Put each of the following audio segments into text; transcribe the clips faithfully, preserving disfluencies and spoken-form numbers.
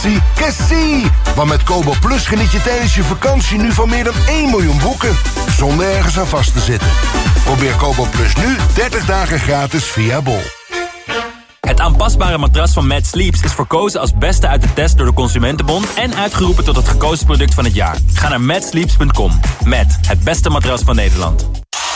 vakantie? Kessie! Want met Kobo Plus geniet je tijdens je vakantie nu van meer dan één miljoen boeken. Zonder ergens aan vast te zitten. Probeer Kobo Plus nu dertig dagen gratis via Bol. Het aanpasbare matras van Mad Sleeps is verkozen als beste uit de test door de Consumentenbond en uitgeroepen tot het gekozen product van het jaar. Ga naar mad sleeps punt com. Mad, het beste matras van Nederland.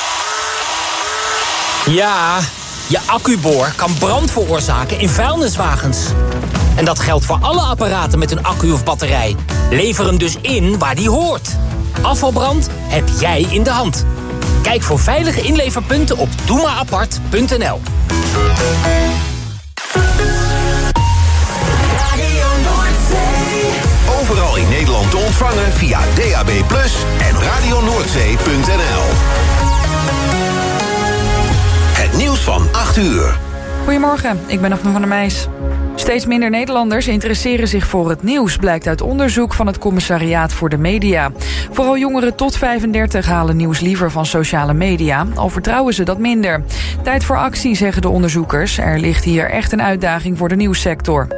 Ja, je accuboor kan brand veroorzaken in vuilniswagens. En dat geldt voor alle apparaten met een accu of batterij. Lever hem dus in waar die hoort. Afvalbrand heb jij in de hand. Kijk voor veilige inleverpunten op doe maar apart punt n l. Overal in Nederland te ontvangen via D A B plus, en radio noordzee punt n l. Het nieuws van acht uur. Goedemorgen, ik ben Afne van der Meijs. Steeds minder Nederlanders interesseren zich voor het nieuws, blijkt uit onderzoek van het Commissariaat voor de Media. Vooral jongeren tot vijfendertig halen nieuws liever van sociale media, al vertrouwen ze dat minder. Tijd voor actie, zeggen de onderzoekers. Er ligt hier echt een uitdaging voor de nieuwssector.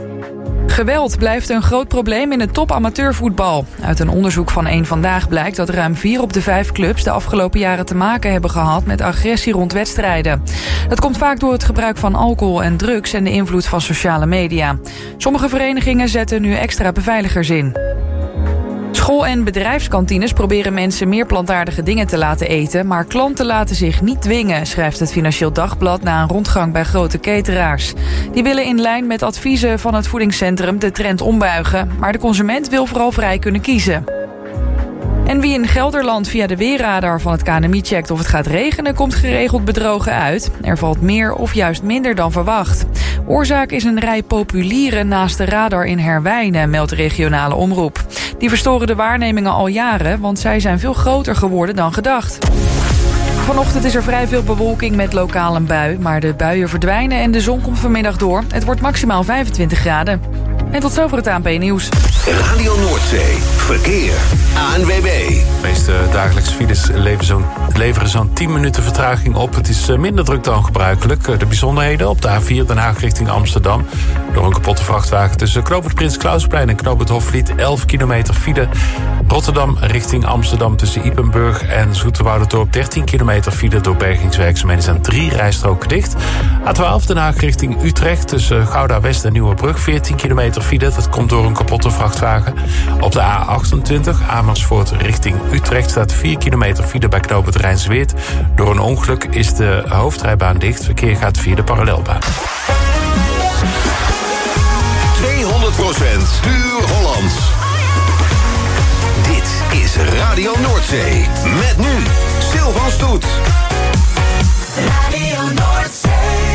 Geweld blijft een groot probleem in het top-amateurvoetbal. Uit een onderzoek van Eén Vandaag blijkt dat ruim vier op de vijf clubs de afgelopen jaren te maken hebben gehad met agressie rond wedstrijden. Dat komt vaak door het gebruik van alcohol en drugs en de invloed van sociale media. Sommige verenigingen zetten nu extra beveiligers in. School- en bedrijfskantines proberen mensen meer plantaardige dingen te laten eten, maar klanten laten zich niet dwingen, schrijft het Financieel Dagblad na een rondgang bij grote cateraars. Die willen in lijn met adviezen van het voedingscentrum de trend ombuigen, maar de consument wil vooral vrij kunnen kiezen. En wie in Gelderland via de weerradar van het K N M I checkt of het gaat regenen, komt geregeld bedrogen uit. Er valt meer of juist minder dan verwacht. Oorzaak is een rij populieren naast de radar in Herwijnen, meldt de regionale omroep. Die verstoren de waarnemingen al jaren, want zij zijn veel groter geworden dan gedacht. Vanochtend is er vrij veel bewolking met lokaal een bui, maar de buien verdwijnen en de zon komt vanmiddag door. Het wordt maximaal vijfentwintig graden. En tot zover het A N P-nieuws. Radio Noordzee, verkeer, A N W B. De meeste dagelijkse files leveren zo'n, leveren zo'n tien minuten vertraging op. Het is minder druk dan gebruikelijk. De bijzonderheden op de A vier Den Haag richting Amsterdam. Door een kapotte vrachtwagen tussen Knoopert Prins Klausplein en Knoopert Hofvliet. elf kilometer file. Rotterdam richting Amsterdam tussen Ypenburg en Zoeterwouderdorp. dertien kilometer file door bergingswerkzaamheden. Zijn drie rijstroken dicht. A twaalf Den Haag richting Utrecht tussen Gouda West en Nieuwebrug. veertien kilometer file. Dat komt door een kapotte vrachtwagen. Op de A achtentwintig Amersfoort richting Utrecht staat vier kilometer file bij knooppunt Rijnsweert. Door een ongeluk is de hoofdrijbaan dicht. Verkeer gaat via de parallelbaan. tweehonderd procent puur Hollands. Dit is Radio Noordzee. Met nu Sil van Stoet. Radio Noordzee.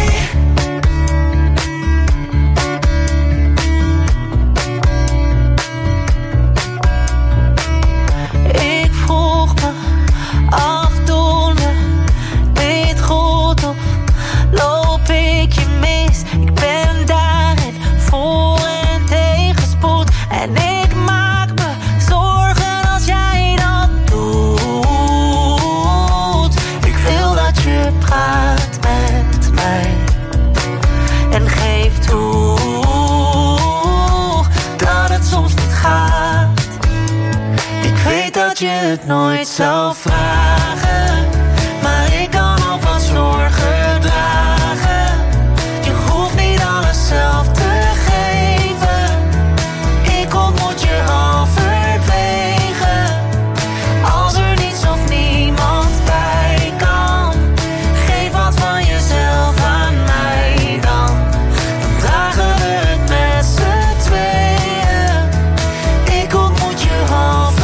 Af doen we dit goed of loop ik je mis? Ik ben daar het voor en tegenspoed. En ik maak me zorgen als jij dat doet. Ik wil dat je praat met mij en geef toe dat het soms niet gaat. Ik weet dat je het nooit zou vragen, maar ik kan ook wat zorgen dragen. Je hoeft niet alles zelf te geven. Ik ontmoet je halverwege. Als er niets of niemand bij kan, geef wat van jezelf aan mij dan. Dan dragen we het met z'n tweeën. Ik ontmoet je halverwege.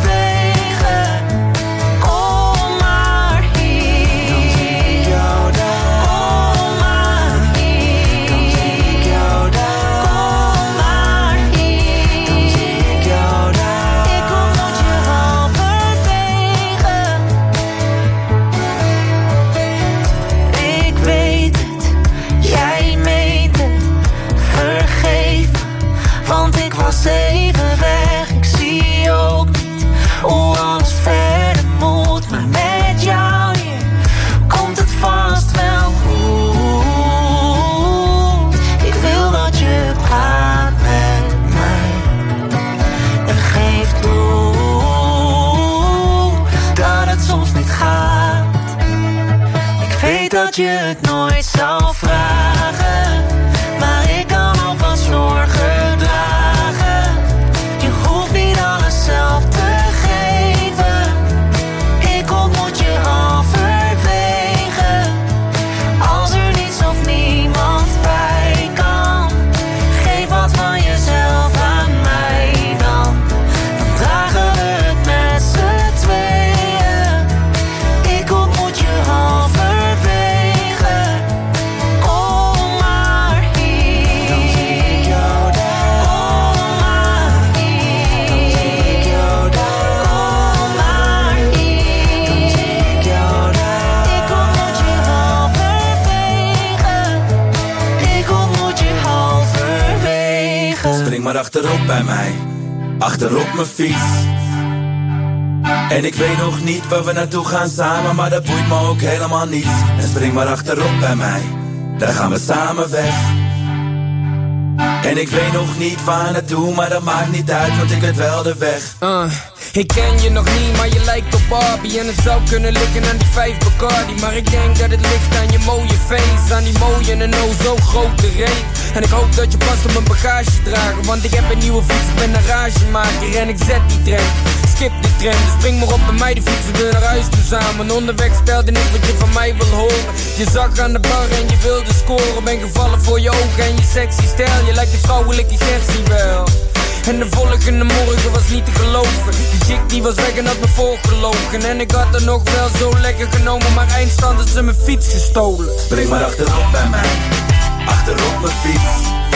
Even weg, ik zie ook niet hoe alles verder moet. Maar met jou hier komt het vast wel goed. Ik wil dat je praat met mij dat je het nooit zou vragen, maar ik kan ook wat zorgen dragen. Je hoeft niet alles zelf te geven. Ik ontmoet je halverwege. Als er niets of niemand bij kan, geef wat van jezelf aan mij dan. Dan dragen we het met z'n tweeën. Ik ontmoet je halverwege. Kom maar hier. Dan zie ik jou daar. Kom maar hier. Dan zie ik jou daar. Kom maar hier. Dan zie ik jou daar. Ik ontmoet je halverwege. Ik ontmoet je halverwege. Spring maar achterop bij mij, achterop mijn fiets. En ik weet nog niet waar we naartoe gaan samen, maar dat boeit me ook helemaal niet. En spring maar achterop bij mij, daar gaan we samen weg. En ik weet nog niet waar naartoe, maar dat maakt niet uit, want ik weet wel de weg. Uh, ik ken je nog niet, maar je lijkt op Barbie. En het zou kunnen liggen aan die vijf Bacardi. Maar ik denk dat het ligt aan je mooie face, aan die mooie en oh zo grote reet. En ik hoop dat je past op mijn bagage dragen, want ik heb een nieuwe fiets, ik ben een ragemaker en ik zet die trend. Skip die trend, dus spring maar op bij mij, de fiets, we gaan naar huis toe samen. Onderweg stelde ik wat je van mij wil horen. Je zag aan de bar en je wilde scoren. Ben gevallen voor je ogen en je sexy stijl. Je lijkt de vrouwelijke Gertie wel. En de volgende morgen was niet te geloven. Die chick die was weg en had me voorgelogen. En ik had er nog wel zo lekker genomen, maar eindstand had ze mijn fiets gestolen. Spring maar achterop bij mij, achterop mijn fiets.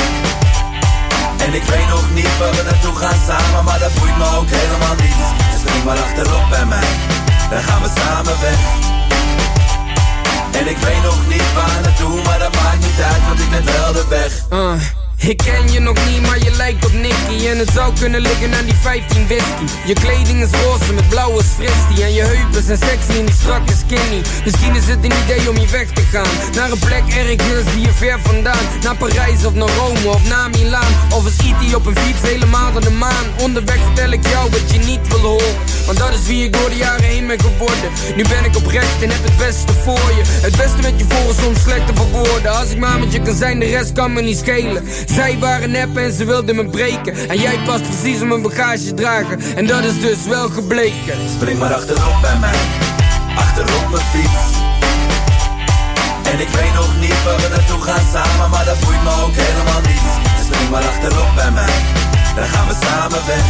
En ik weet nog niet waar we naartoe gaan samen, maar dat boeit me ook helemaal niet. Dus spring maar achterop bij mij, dan gaan we samen weg. En ik weet nog niet waar naartoe, maar dat maakt niet uit, want ik ben wel de weg. Uh. Ik ken je nog niet, maar je lijkt op Nicky. En het zou kunnen liggen aan die vijftien whisky. Je kleding is roze met blauwe fristie. En je heupen zijn sexy en die strakke skinny. Misschien is het een idee om hier weg te gaan, naar een plek ergens hier ver vandaan. Naar Parijs of naar Rome of naar Milaan. Of is I T op een fiets helemaal aan de maan. Onderweg vertel ik jou wat je niet wil horen, want dat is wie ik door de jaren heen ben geworden. Nu ben ik oprecht en heb het beste voor je. Het beste met je voor is soms slecht te verwoorden. Als ik maar met je kan zijn, de rest kan me niet schelen. Zij waren nep en ze wilden me breken. En jij past precies op mijn bagage dragen. En dat is dus wel gebleken. Spring maar achterop bij mij, achterop mijn fiets. En ik weet nog niet waar we naartoe gaan samen, maar dat boeit me ook helemaal niet. Spring maar achterop bij mij, dan gaan we samen weg.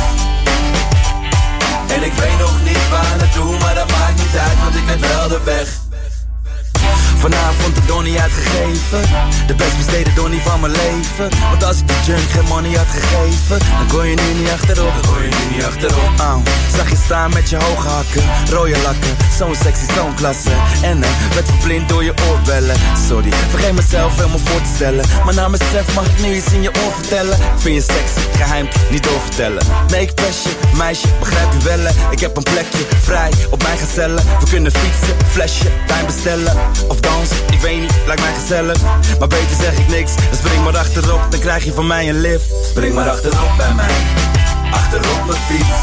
En ik weet nog niet waar naartoe, maar dat maakt niet uit, want ik weet wel de weg. Vanavond de donnie uitgegeven, de best besteden donnie van mijn leven. Want als ik de junk geen money had gegeven, dan kon je nu niet achterop. Dan kon je nu niet achterop. Oh, zag je staan met je hoge hakken, rode lakken, zo'n sexy, zo'n klasse. En uh, werd verblind door je oorbellen. Sorry, vergeet mezelf helemaal voor te stellen, maar na mezelf mag ik nu iets in je oor vertellen. Ik vind je sexy, geheim, niet doorvertellen. Nee, ik pest je, meisje, begrijp je wel. Ik heb een plekje vrij op mijn gezellen. We kunnen fietsen, flesje, wijn bestellen of dan. Ik weet niet, lijkt mij gezellig, maar beter zeg ik niks. Dan spring maar achterop, dan krijg je van mij een lift. Spring maar achterop bij mij, achterop mijn fiets.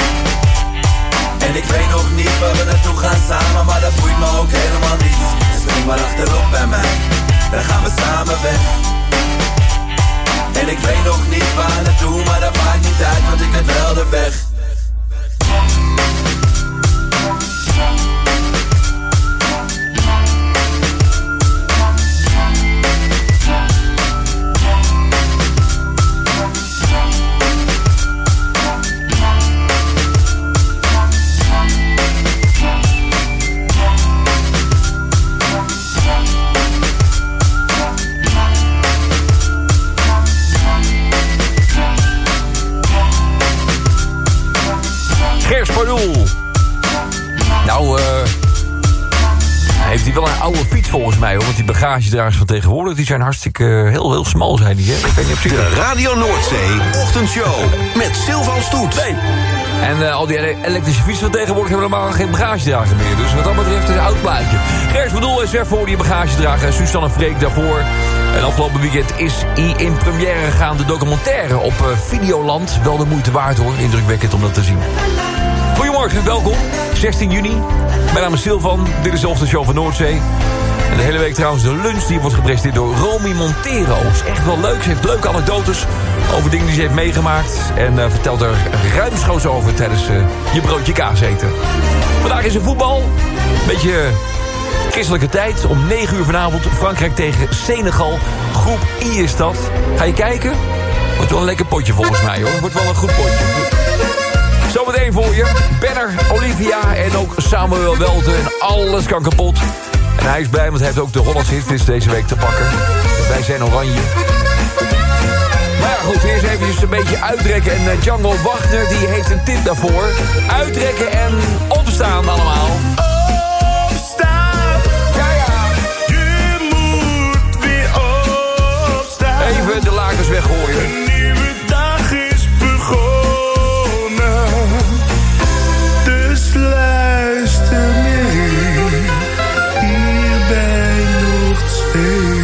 En ik weet nog niet waar we naartoe gaan samen, maar dat boeit me ook helemaal niet. Dus spring maar achterop bij mij, dan gaan we samen weg. En ik weet nog niet waar naartoe, maar dat maakt niet uit, want ik weet wel de weg. Nou, uh, heeft hij wel een oude fiets volgens mij, hoor. Want die bagagedragers van tegenwoordig, die zijn hartstikke uh, heel, heel smal, zijn die, hè? Ik weet niet op zich. De Radio Noordzee ochtendshow met Sylvan Stoet. Nee. En uh, al die elektrische fietsen van tegenwoordig hebben normaal geen bagagedrager meer. Dus wat dat betreft is het een oud plaatje. Gers Bedoel is er voor die bagagedrager. Suzanne Freek daarvoor. En afgelopen weekend is hij in première gegaan. De documentaire op uh, Videoland. Wel de moeite waard, hoor. Indrukwekkend om dat te zien. Goedemorgen, welkom. zestien juni. Mijn naam is Sylvan. Dit is de ochtendshow van Noordzee. En de hele week trouwens de lunch die wordt gepresenteerd door Romy Montero. Is echt wel leuk. Ze heeft leuke anekdotes over dingen die ze heeft meegemaakt. En uh, vertelt er ruimschoots over tijdens uh, je broodje kaas eten. Vandaag is er voetbal. Beetje christelijke tijd. Om negen uur vanavond Frankrijk tegen Senegal. Groep I is dat. Ga je kijken? Wordt wel een lekker potje volgens mij hoor. Wordt wel een goed potje. Zometeen voor je. Banner, Olivia en ook Samuel Welten. En alles kan kapot. En hij is blij, want hij heeft ook de Hollandse hitvis deze week te pakken. Wij zijn oranje. Maar ja, goed, eerst even een beetje uitrekken. En uh, Django Wagner, die heeft een tip daarvoor. Uitrekken en opstaan allemaal. Opstaan! Ja, ja. Je moet weer opstaan. Even de lakens weggooien. Een nieuwe dag is begonnen. Dus luister mee. Hier bij Noordzee.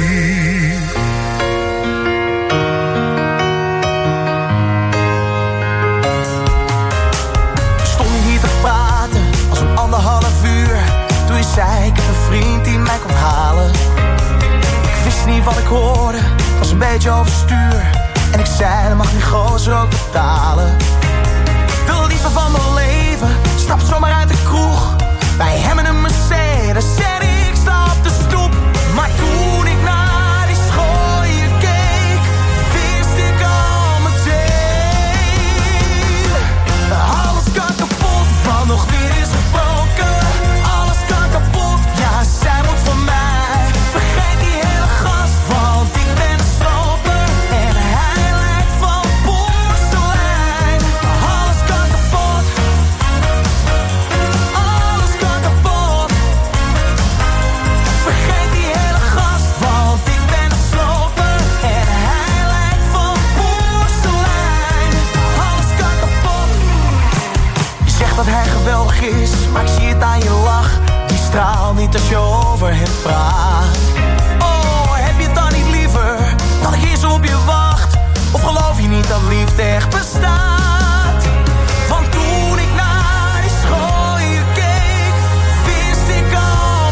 Stond hier te praten als een anderhalf uur. Toen je zei ik heb een vriend die mij komt halen. Ik wist niet wat ik hoorde, het was een beetje overstuur. En ik zei dat mag niet gozer ook betalen. Wil liever van mijn leven, stap zomaar uit de kroeg. Bij hem in een Mercedes en ik sta op de stoep. Maar toen ik naar die schooien keek, wist ik al meteen. Alles kan kapot, want nog weer is gebroken. Alles kan kapot, ja zij moet van mij. Vergeet die hele gast, want ik ben een sloper. En hij lijkt van porselein. Alles kan kapot. Alles kan kapot. Vergeet die hele gast, want ik ben een sloper. En hij lijkt van porselein. Alles kan kapot. Je zegt dat hij geweldig is, maar ik zie het aan je lach. Die straalt niet als je over hem praat. Oh, heb je het dan niet liever dat ik hier zo op je wacht? Of geloof je niet dat liefde echt bestaat? Want toen ik naar die schooien keek, wist ik al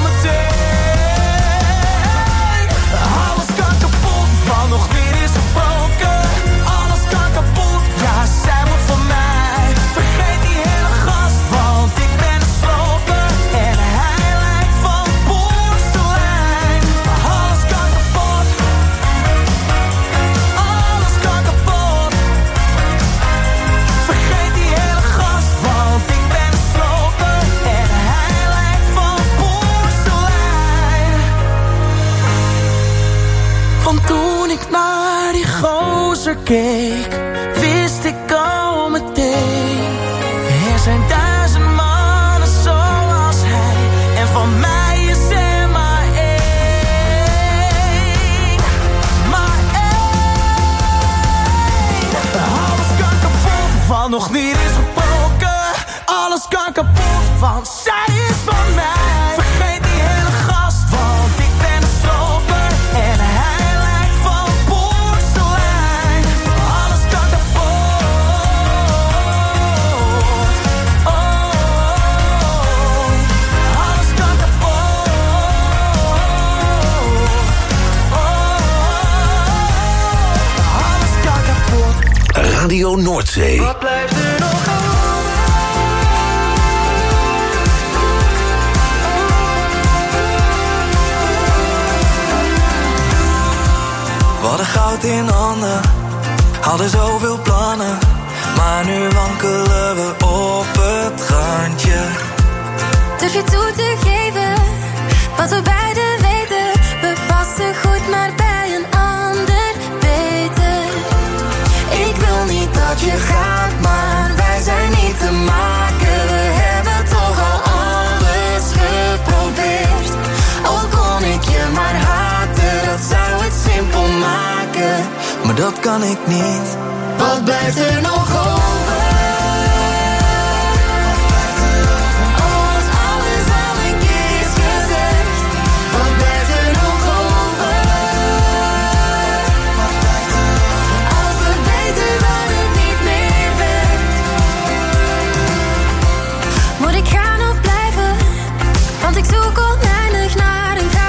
meteen. Alles kan kapot, want nog weer is gebroken. Alles kan kapot, ja zij moet van mij. Vergeet die hele gast, want ik ben een sloper. En hij lijkt van porselein. Alles kan kapot. Alles kan kapot. Vergeet die hele gast, want ik ben een sloper. En hij lijkt van porselein. Want toen ik naar die gozer keek, wist ik al meteen. Er zijn duizend mannen zoals hij. En van mij is er maar één. Maar één. Alles kan kapot, want nog niet is gebroken. Alles kan kapot, want zij is van mij. Vergeet die hele gast, want ik ben een sloper. En hij lijkt van porselein. Alles kan kapot. Oh, alles kan kapot. Oh, alles kan kapot. Radio Noordzee. Wat blijft er nog over? We hadden goud in handen, hadden zoveel plannen. Maar nu wankelen we op het randje. Durf je toe te geven, wat we beiden weten. We passen goed, maar bij een ander beter. Ik wil niet dat je gaat, maar wij zijn niet te maken. We hebben toch al alles geprobeerd. Al kon ik je maar haten, dat zou het simpel maken. Maar dat kan ik niet. Wat blijft er nog over? Als alles al een keer is gezegd, wat blijft er nog over? Als we weten dat het niet meer werkt. Moet ik gaan of blijven? Want ik zoek oneindig naar een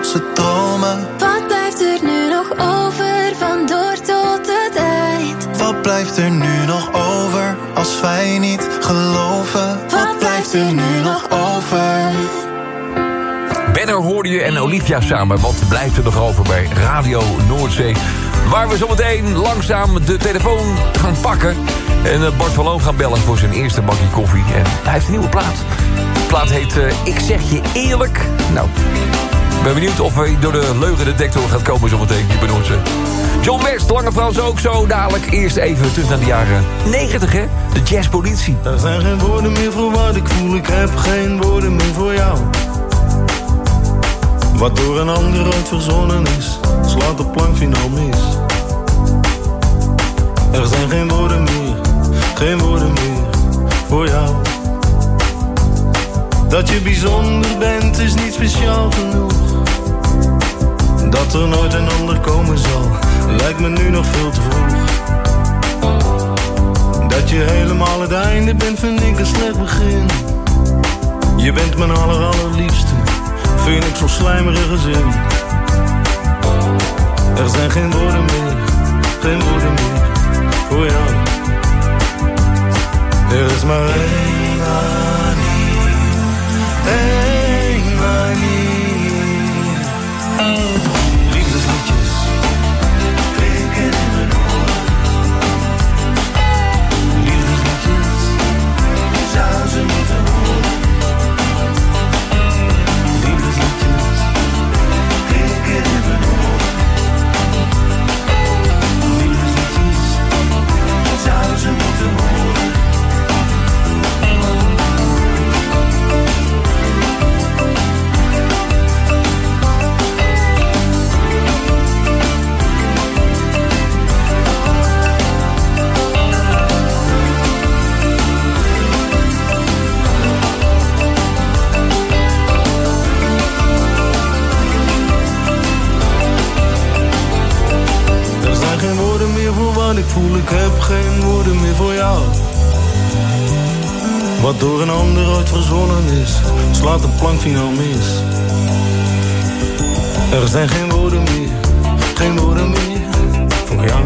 ze dromen. Wat blijft er nu nog over van door tot het eind? Wat blijft er nu nog over als wij niet geloven? Wat blijft er nu nog over? Benner hoorde je en Olivia samen. Wat blijft er nog over bij Radio Noordzee? Waar we zometeen langzaam de telefoon gaan pakken. En Bart van Loon gaan bellen voor zijn eerste bakje koffie. En hij heeft een nieuwe plaat. De plaat heet uh, Ik zeg je eerlijk. Nou, ik ben benieuwd of hij door de leugendetector gaat komen zometeen hier bij Noordzee. John West, Lange Frans ook zo dadelijk. Eerst even terug naar de jaren negentig, hè? De jazzpolitie. Er zijn geen woorden meer voor wat ik voel. Ik heb geen woorden meer voor jou. Wat door een ander ooit verzonnen is, slaat de plank finaal mis. Er zijn geen woorden meer, geen woorden meer voor jou. Dat je bijzonder bent is niet speciaal genoeg. Dat er nooit een ander komen zal, lijkt me nu nog veel te vroeg. Dat je helemaal het einde bent, vind ik een slecht begin. Je bent mijn aller allerliefste, vind ik zo'n slijmerige zin. Er zijn geen woorden meer, geen woorden meer voor jou. Er is maar één manier, één manier. Liefdesliedjes klinken in mijn oren. Liefdesliedjes, zou ze moeten horen. Liefdesliedjes klinken in mijn oren. Liefdesliedjes, zou ze moeten horen. Ik voel, ik heb geen woorden meer voor jou. Wat door een ander ooit verzonnen is, slaat de plank finaal mis. Er zijn geen woorden meer, geen woorden meer voor jou.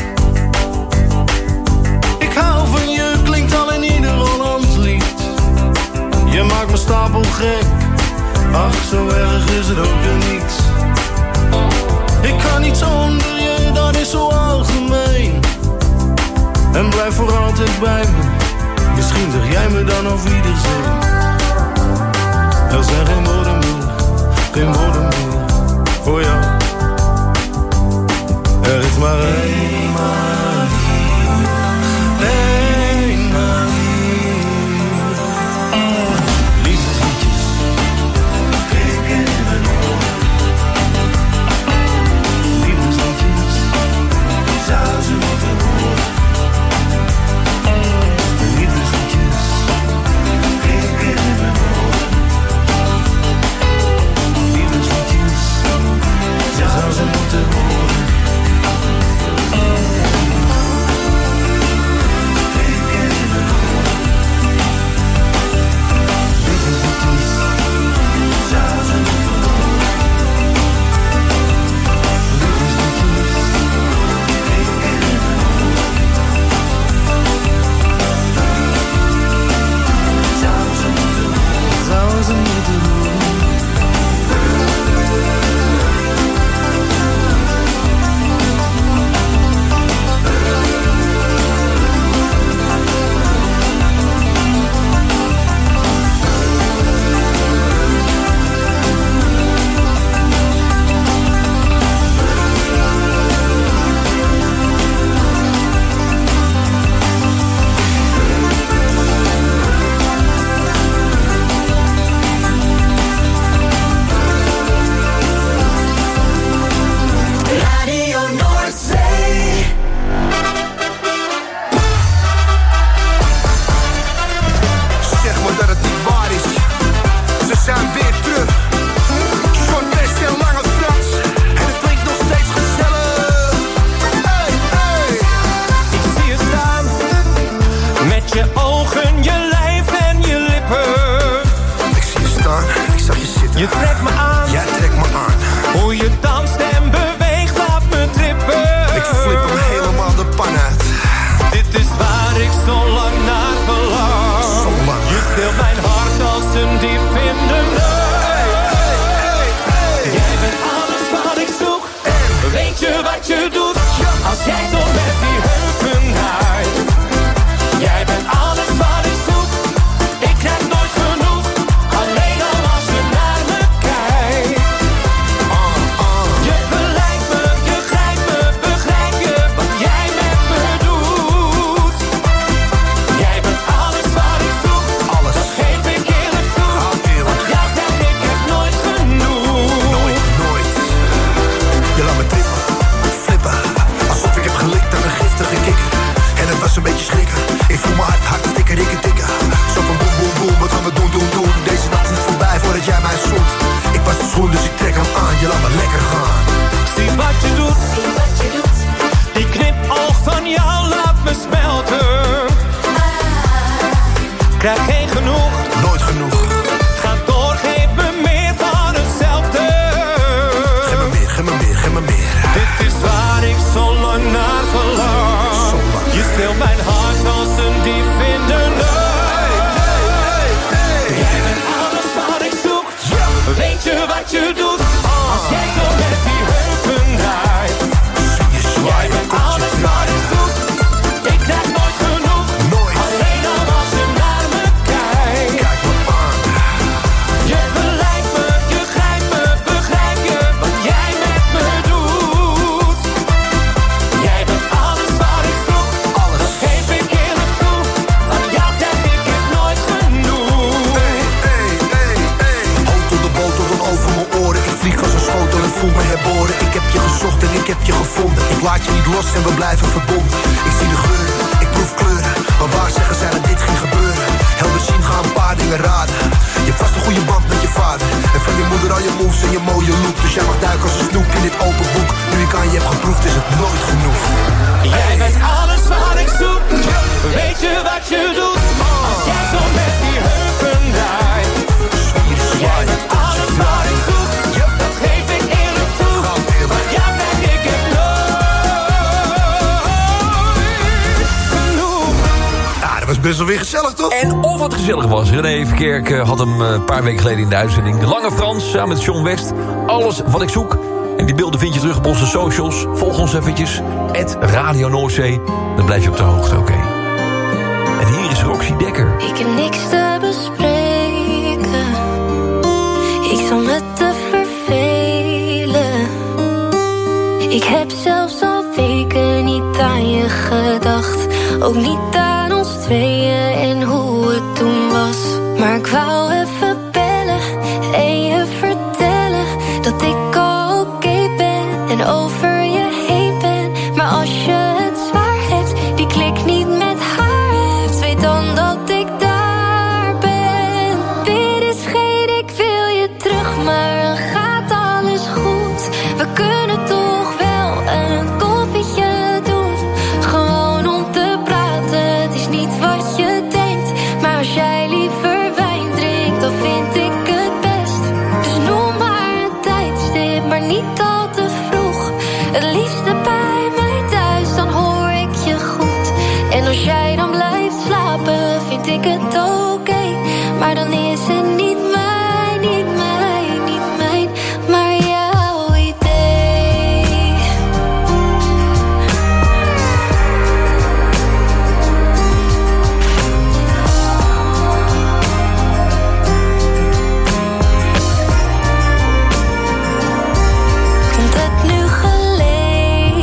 Ik hou van je, klinkt al in ieder Hollands lied. Je maakt me stapel gek, ach zo erg is het ook weer niet. Ik kan niet zonder je, dat is zo algemeen. En blijf voor altijd bij me. Misschien zeg jij me dan auf Wiedersehen. Er zijn geen woorden meer, geen woorden meer voor jou. Er is maar één manier, één manier. Liefdesliedjes klinken in mijn oren. Liefdesliedjes, zou ze moeten horen. Liefdesliedjes klinken ik trek hem aan, je laat me lekker gaan. Zie wat je doet, die knipoog van jou laat me smelten. Krijg geen genoeg, nooit genoeg. Ga door, geef me meer van hetzelfde. Geef me meer, geef me meer, geef me meer. Dit is waar ik zo lang naar verlang. Je steelt mijn hart als een dief in de lucht. Jij bent alles wat ik zoek. Weet je wat je doet? Als jij zo met die heupen draait. Jij bent alles wat ik zoek. Ik krijg nooit genoeg. Alleen al als je naar me kijkt. Kijk me aan. Je verleidt me, je grijpt me, begrijp je wat jij met me doet? Jij bent alles wat ik zoek. Dat geef ik eerlijk toe. Van jou krijg ik het nooit genoeg. Hey, hey, hey, hey. Auto de boter dan over mijn oren. Ik vlieg als een schotel en voel me herboren. Ik heb je gezocht en ik heb je gevonden. Ik laat je niet los en we blijven verbonden. Ik zie de geuren, ik proef kleuren. Maar waar zeggen zij dat dit ging gebeuren? Helder zien gaan een paar dingen raden. Je hebt vast een goede band met je vader. En van je moeder al je moves en je mooie look. Dus jij mag duiken als een snoek in dit open boek. Nu ik aan je heb geproefd is het nooit genoeg. Jij bent alles wat ik zoek. Weet je wat je doet? Als jij zo met die heupen draait. Jij bent alles wat ik zoek. Dat geef ik eerlijk toe. Van jou krijg ik het nooit genoeg. Ja, dat was best wel weer gezellig, toch? En of het gezellig was. René Verkerk uh, had hem uh, een paar weken geleden in de uitzending. De Lange Frans, samen met John West. Alles wat ik zoek. En die beelden vind je terug op onze socials. Volg ons eventjes. at Radio Noordzee. Dan blijf je op de hoogte, oké. Okay. En hier is Roxy Dekker. Ik heb niks te bespreken. Ik zal me te vervelen. Ik heb zelfs al weken niet aan je gedacht. Ook niet aan ons tweeën en hoe het toen was. Maar ik wou even bellen en je vertellen dat ik al oké ben en over je heen ben. Maar als je het zwaar hebt, die klik niet met haar hebt, weet dan dat ik daar ben. Dit is geen ik wil je terug, maar dan gaat alles goed. We kunnen toch wel een koffietje doen, gewoon om te praten. Het is niet wat je denkt, maar als jij liever wijn drinkt, dan vind ik het best. Dus noem maar een tijdstip, maar niet al te vroeg. Het liefste bij mij thuis, dan hoor ik je goed. En als jij dan blijft slapen, vind ik het oké. Okay. Maar dan is het niet mij, niet mij, niet mijn, maar jouw idee. Komt het nu gelegen?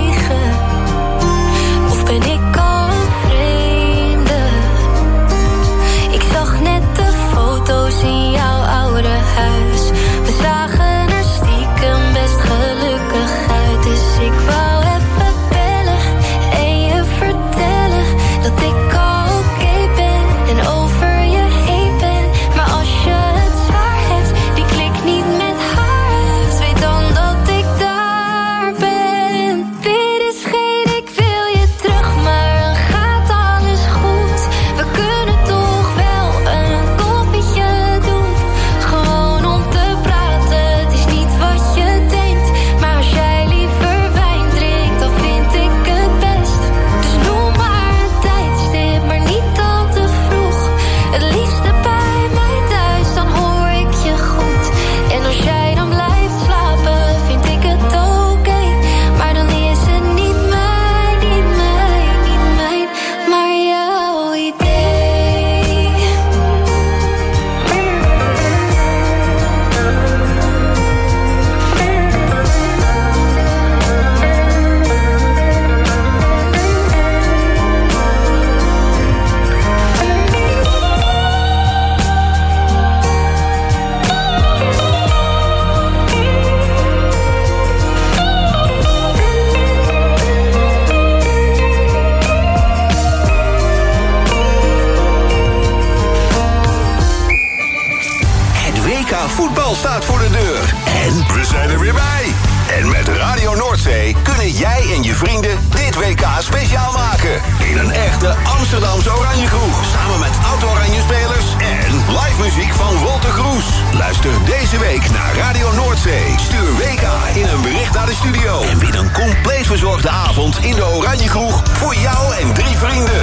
en je vrienden dit W K speciaal maken. In een echte Amsterdamse Oranje kroeg. Samen met oud-Oranje-spelers en live muziek van Wolter Kroes. Luister deze week naar Radio Noordzee. Stuur W K in een bericht naar de studio. En win een compleet verzorgde avond in de Oranje kroeg voor jou en drie vrienden.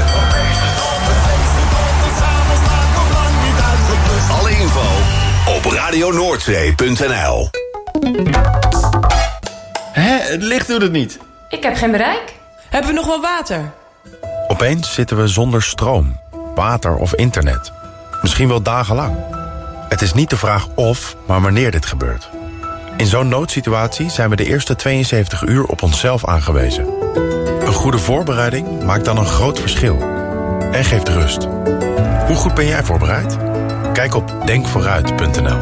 Alle info op radio noordzee punt n l. Hé, het licht doet het niet. Ik heb geen bereik. Hebben we nog wel water? Opeens zitten we zonder stroom, water of internet. Misschien wel dagenlang. Het is niet de vraag of, maar wanneer dit gebeurt. In zo'n noodsituatie zijn we de eerste tweeënzeventig uur op onszelf aangewezen. Een goede voorbereiding maakt dan een groot verschil. En geeft rust. Hoe goed ben jij voorbereid? Kijk op denk vooruit punt n l.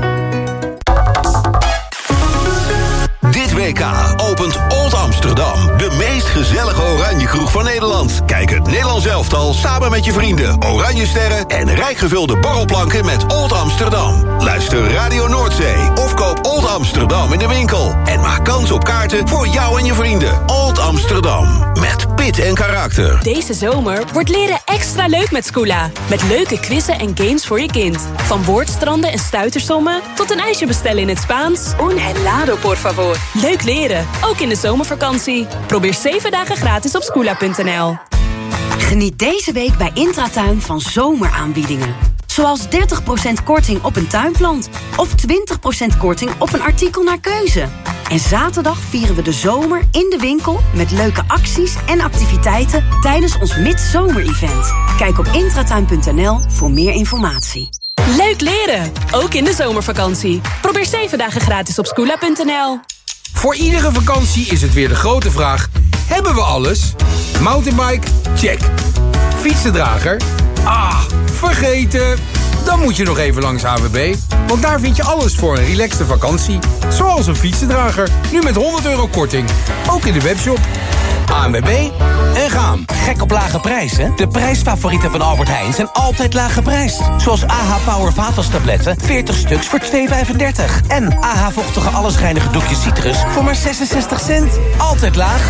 Dit W K opent Old Amsterdam, de meest gezellige Oranje kroeg van Nederland. Kijk het Nederlands elftal samen met je vrienden, Oranje sterren en rijk gevulde borrelplanken met Old Amsterdam. Luister Radio Noordzee of koop Old Amsterdam in de winkel. En maak kans op kaarten voor jou en je vrienden. Old Amsterdam, met pit en karakter. Deze zomer wordt leren extra leuk met Scoola. Met leuke quizzen en games voor je kind. Van woordstranden en stuitersommen tot een ijsje bestellen in het Spaans. Un helado, por favor. Leuk leren, ook in de zomervakantie. Probeer zeven dagen gratis op scoola punt n l. Geniet deze week bij Intratuin van zomeraanbiedingen. Zoals dertig procent korting op een tuinplant. Of twintig procent korting op een artikel naar keuze. En zaterdag vieren we de zomer in de winkel met leuke acties en activiteiten tijdens ons midzomer-event. Kijk op intratuin punt n l voor meer informatie. Leuk leren, ook in de zomervakantie. Probeer zeven dagen gratis op scoola punt n l. Voor iedere vakantie is het weer de grote vraag: hebben we alles? Mountainbike? Check. Fietsendrager? Ah, vergeten. Dan moet je nog even langs A W B. Want daar vind je alles voor een relaxte vakantie. Zoals een fietsendrager. Nu met honderd euro korting. Ook in de webshop. A W B en gaan. Gek op lage prijzen? De prijsfavorieten van Albert Heijn zijn altijd laag geprijsd. Zoals A H Power vaatwastabletten, veertig stuks voor twee vijfendertig. En A H vochtige allesreinige doekjes citrus voor maar zesenzestig cent. Altijd laag.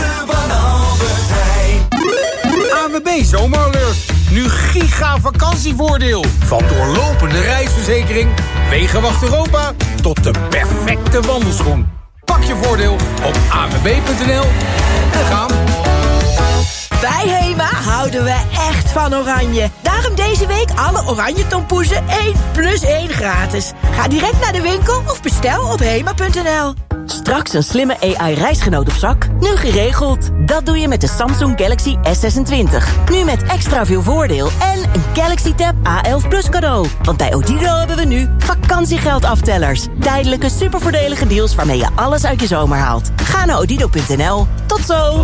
A W B Zomeralert. Nu giga vakantievoordeel. Van doorlopende reisverzekering, Wegenwacht Europa tot de perfecte wandelschoen. Pak je voordeel op a w b punt n l en gaan. Bij Hema houden we echt van oranje. Daarom deze week alle oranje tompoezen één plus één gratis. Ga direct naar de winkel of bestel op hema punt n l. Straks een slimme A I-reisgenoot op zak? Nu geregeld. Dat doe je met de Samsung Galaxy S zesentwintig. Nu met extra veel voordeel en een Galaxy Tab A elf Plus cadeau. Want bij Odido hebben we nu vakantiegeldaftellers. Tijdelijke supervoordelige deals waarmee je alles uit je zomer haalt. Ga naar odido punt n l. Tot zo!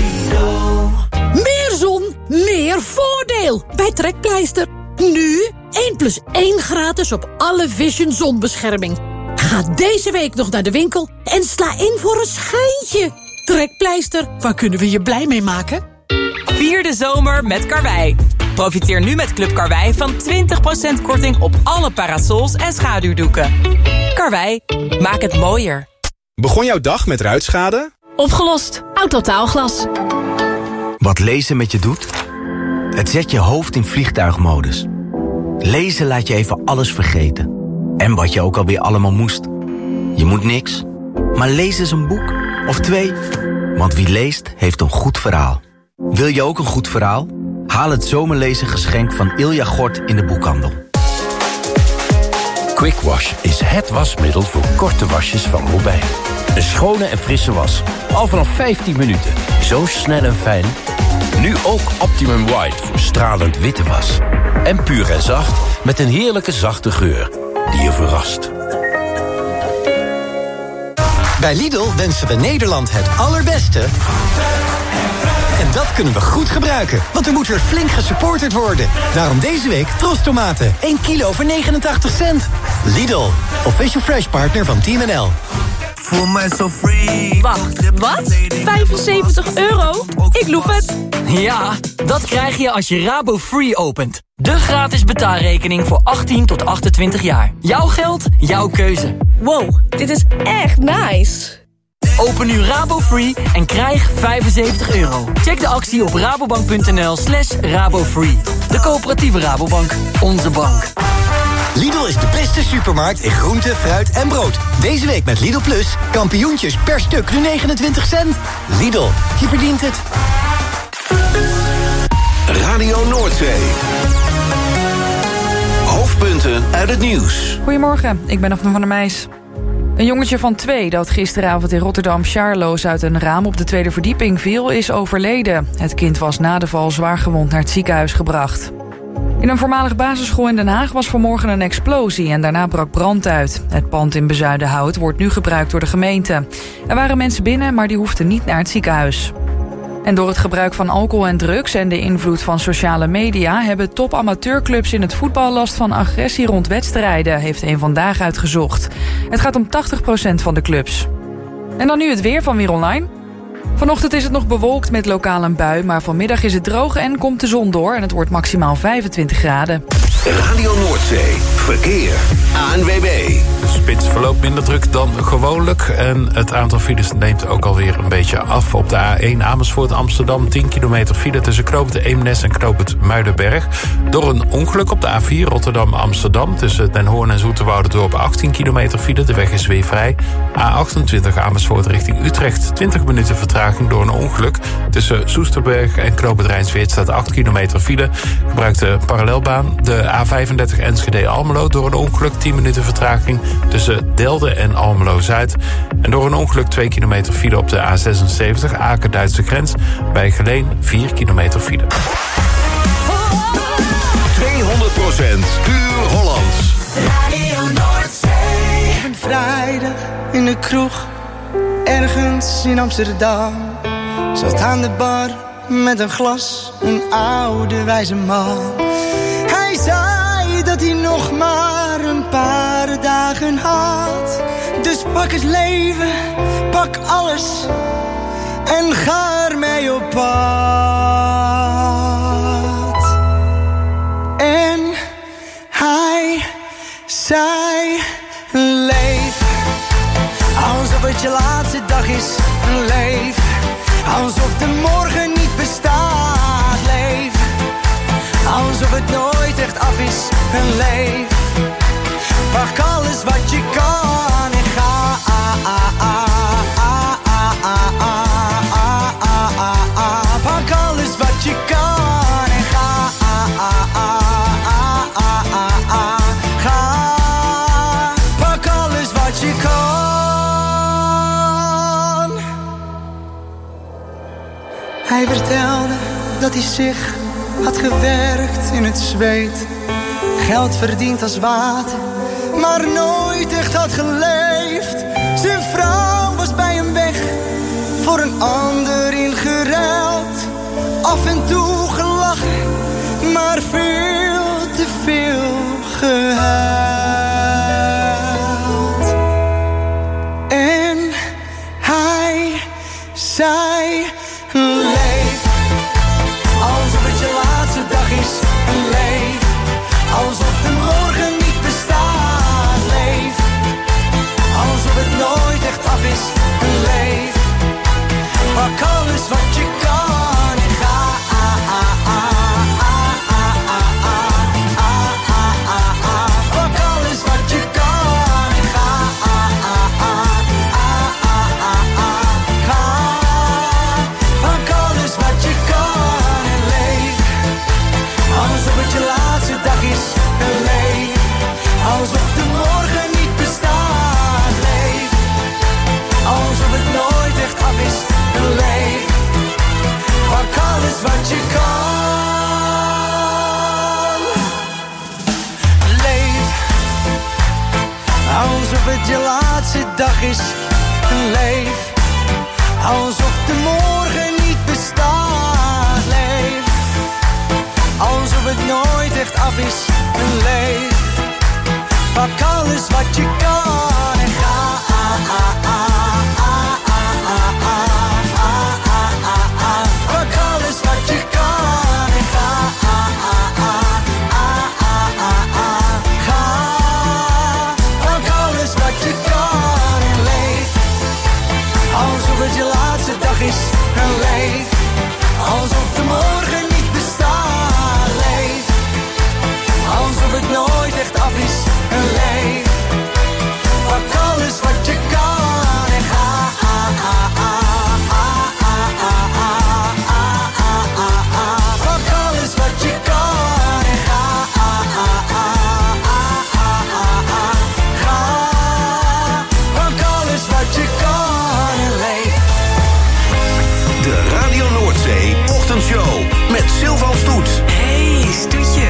Meer zon, meer voordeel bij Trekpleister. Nu één plus één gratis op alle Vision zonbescherming. Ga deze week nog naar de winkel en sla in voor een schijntje. Trekpleister, waar kunnen we je blij mee maken? Vier de zomer met Karwei. Profiteer nu met Club Karwei van twintig procent korting op alle parasols en schaduwdoeken. Karwei, maak het mooier. Begon jouw dag met ruitschade? Opgelost. Autotaalglas. Wat lezen met je doet? Het zet je hoofd in vliegtuigmodus. Lezen laat je even alles vergeten. En wat je ook alweer allemaal moest. Je moet niks, maar lees eens een boek. Of twee. Want wie leest, heeft een goed verhaal. Wil je ook een goed verhaal? Haal het zomerlezen geschenk van Ilja Gort in de boekhandel. Quick Wash is het wasmiddel voor korte wasjes van Robijn. Een schone en frisse was. Al vanaf vijftien minuten. Zo snel en fijn. Nu ook Optimum White voor stralend witte was. En puur en zacht met een heerlijke zachte geur die je verrast. Bij Lidl wensen we Nederland het allerbeste. En dat kunnen we goed gebruiken, want er moet weer flink gesupporterd worden. Daarom deze week Trostomaten, één kilo voor negenentachtig cent. Lidl, official fresh partner van Team N L. Voel mij zo free. Wacht, wat? vijfenzeventig euro? Ik loef het. Ja, dat krijg je als je Rabo Free opent. De gratis betaalrekening voor achttien tot achtentwintig jaar. Jouw geld, jouw keuze. Wow, dit is echt nice. Open nu Rabo-Free en krijg vijfenzeventig euro. Check de actie op rabobank.nl slash rabofree. De coöperatieve Rabobank. Onze bank. Lidl is de beste supermarkt in groente, fruit en brood. Deze week met Lidl Plus. Kampioentjes per stuk nu negenentwintig cent. Lidl, je verdient het. Radio Noordzee. Hoofdpunten uit het nieuws. Goedemorgen, ik ben Daphne van der Meijs. Een jongetje van twee dat gisteravond in Rotterdam sjaarloos uit een raam op de tweede verdieping viel, is overleden. Het kind was na de val zwaargewond naar het ziekenhuis gebracht. In een voormalig basisschool in Den Haag was vanmorgen een explosie en daarna brak brand uit. Het pand in Bezuidenhout wordt nu gebruikt door de gemeente. Er waren mensen binnen, maar die hoefden niet naar het ziekenhuis. En door het gebruik van alcohol en drugs en de invloed van sociale media hebben top-amateurclubs in het voetbal last van agressie rond wedstrijden, heeft een Vandaag uitgezocht. Het gaat om tachtig procent van de clubs. En dan nu het weer van Weer Online. Vanochtend is het nog bewolkt met lokaal een bui, maar vanmiddag is het droog en komt de zon door en het wordt maximaal vijfentwintig graden. Radio Noordzee. Verkeer. A N W B. De spits verloopt minder druk dan gewoonlijk. En het aantal files neemt ook alweer een beetje af. Op de A één Amersfoort Amsterdam tien kilometer file tussen Knoop het Eemnes en Knoop het Muidenberg. Door een ongeluk op de A vier Rotterdam Amsterdam tussen Den Hoorn en Zoeterwoudendorp achttien kilometer file. De weg is weer vrij. A achtentwintig Amersfoort richting Utrecht twintig minuten vertraging door een ongeluk. Tussen Soesterberg en Knoop het Rijnsweert staat acht kilometer file. Gebruikt de parallelbaan. De A vijfendertig Enschede Almelo door een ongeluk tien minuten vertraging tussen Delden en Almelo-Zuid. En door een ongeluk twee kilometer file op de A zesenzeventig Aken-Duitse grens. Bij Geleen vier kilometer file. tweehonderd procent puur Hollands. Radio Noordzee. Op een vrijdag in de kroeg, ergens in Amsterdam. Zat aan de bar met een glas, een oude wijze man. Hij zei dat hij nog maar een paar dagen had. Dus pak het leven, pak alles en ga ermee op pad. En hij zei, leef alsof het je laatste dag is. Leef alsof de morgen niet bestaat. Leef alsof het nooit echt af is. Een leef. Pak alles wat je kan en ga. Pak alles wat je kan en ga. Ga. Pak alles wat je kan. Hij vertelde dat hij zich had gewerkt in het zweet, geld verdiend als water, maar nooit echt had geleefd. Zijn vrouw was bij hem weg, voor een ander ingeruild. Af en toe gelachen, maar veel te veel gehuild. En hij zei, leef alsof het je laatste dag is. Leef alsof de morgen niet bestaat. Leef alsof het nooit echt af is. Leef. Pak alles wat je kan en ga. Pak alles wat je kan en ga. Ga. Pak alles wat je kan en leef alsof het je laatste dag is. Leef alsof de morgen niet bestaat. Leef alsof het nooit echt af is. Leef. Pak alles wat je kan. Leef alsof het je laatste dag is. Leef alsof de morgen niet bestaat. Leef alsof het nooit echt af is. Leef. Pak alles wat je kan en ga. Pak alles wat je kan en ga. Ga. Pak alles wat je kan en leef dag is een leef. Alsof de morgen niet bestaat. Leef. Alsof het nooit echt af is. Een leef. Pak alles wat je kan en ga. Pak alles wat je kan en ga. Ga. Pak alles wat je kan en leef. De Radio Noordzee Ochtendshow met Sylvan Stoet. Hey, Stoetje.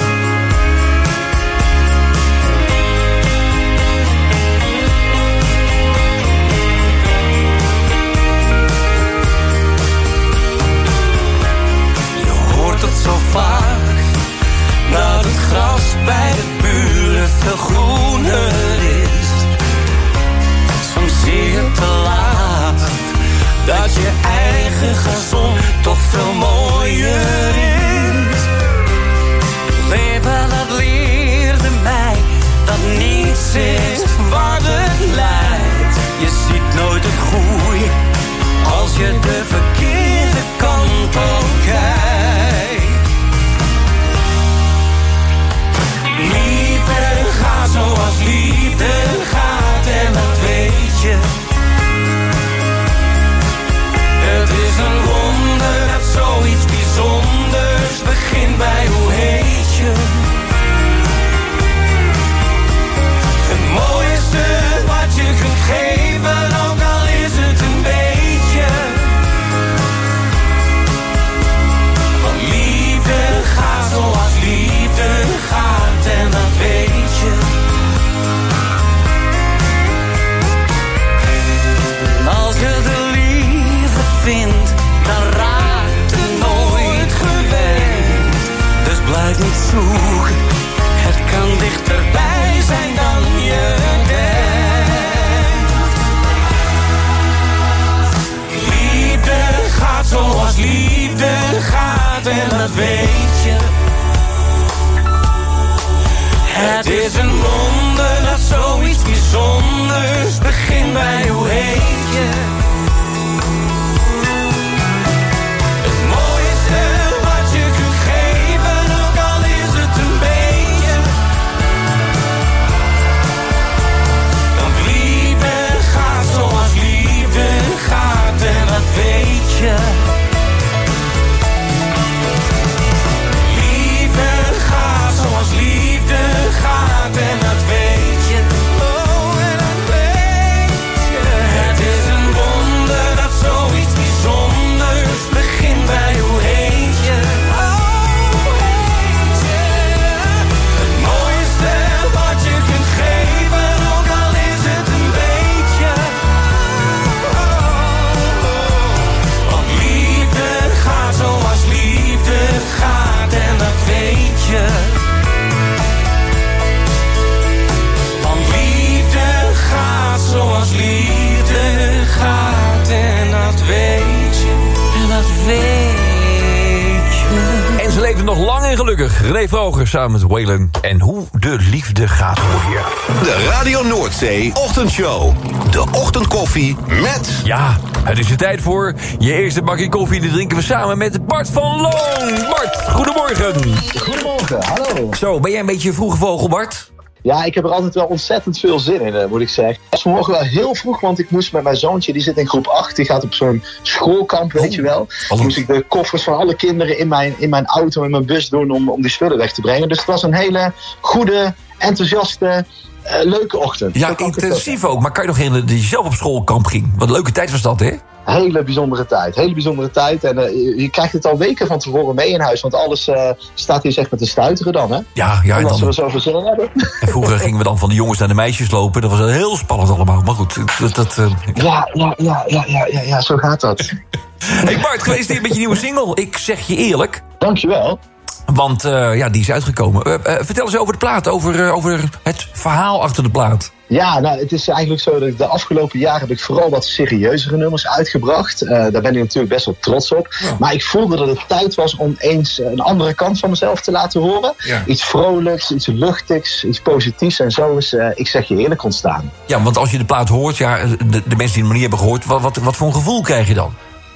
Het zo vaak dat het gras bij de buren veel groener is. Soms zie je te laat dat je eigen gazon toch veel mooier is. Leven dat leerde mij dat niets is waar het leidt. Je ziet nooit het goede als je de verkeerde kant op kijkt. Liefde gaat zoals liefde gaat en dat weet je. Het is een wonder dat zoiets bijzonders begint bij hoe heet je. Het mooiste wat je kunt geven, ook al is het een beetje. Want liefde gaat zoals liefde gaat en dat weet je. En als je de liefde vindt, dan raakt het nooit gewend. Dus blijf niet zoeken, het kan dichterbij zijn dan je denkt. Liefde gaat zoals liefde gaat en dat weet je. Het is een wonder dat zoiets bijzonders begint bij hoe heet je. Het mooiste wat je kunt geven, ook al is het een beetje. Want liefde gaat zoals liefde gaat en dat weet je. Liefde gaat zoals liefde gaat en dat weet je. Oh, en dat weet je. Het is een wonder dat zoiets bijzonders begint bij hoe heet je. Oh, heet je. Het mooiste wat je kunt geven, ook al is het een beetje. Oh, oh. Want liefde gaat zoals liefde gaat en dat weet je. Zoals liefde gaat en dat weet je, en dat weet je. En ze leefden nog lang en gelukkig. René Vroger samen met Waylon. En hoe de liefde gaat, hoor je. De Radio Noordzee Ochtendshow. De ochtendkoffie met... Ja, het is de tijd voor je eerste bakje koffie. Die drinken we samen met Bart van Loon. Bart, goedemorgen. Goedemorgen, hallo. Zo, ben jij een beetje een vroege vogel, Bart? Ja, ik heb er altijd wel ontzettend veel zin in, moet ik zeggen. Ik was vanmorgen wel heel vroeg, want ik moest met mijn zoontje, die zit in groep acht, die gaat op zo'n schoolkamp, weet je wel. Dan moest ik de koffers van alle kinderen in mijn, in mijn auto en mijn bus doen om, om die spullen weg te brengen. Dus het was een hele goede, enthousiaste, uh, leuke ochtend. Ja, intensief ook. Maar kan je nog herinneren dat je zelf op schoolkamp ging? Wat een leuke tijd was dat, hè? Hele bijzondere tijd, hele bijzondere tijd. En uh, je, je krijgt het al weken van tevoren mee in huis, want alles uh, staat hier echt met de stuiteren dan, hè? Ja, ja. En als dan... we zoveel zin in hebben. En vroeger gingen we dan van de jongens naar de meisjes lopen. Dat was heel spannend allemaal, maar goed. Dat, dat, uh... ja, ja, ja, ja, ja, ja, ja, zo gaat dat. Hey Bart, gefeliciteerd met je nieuwe single. Ik zeg je eerlijk. Dankjewel. Want uh, ja, die is uitgekomen. Uh, uh, vertel eens over de plaat, over, uh, over het verhaal achter de plaat. Ja, nou, het is eigenlijk zo dat ik de afgelopen jaren heb ik vooral wat serieuzere nummers uitgebracht. Uh, daar ben ik natuurlijk best wel trots op. Ja. Maar ik voelde dat het tijd was om eens een andere kant van mezelf te laten horen. Ja. Iets vrolijks, iets luchtigs, iets positiefs. En zo is uh, Ik zeg je eerlijk ontstaan. Ja, want als je de plaat hoort, ja, de, de mensen die het nog niet hebben gehoord, wat, wat, wat voor een gevoel krijg je dan?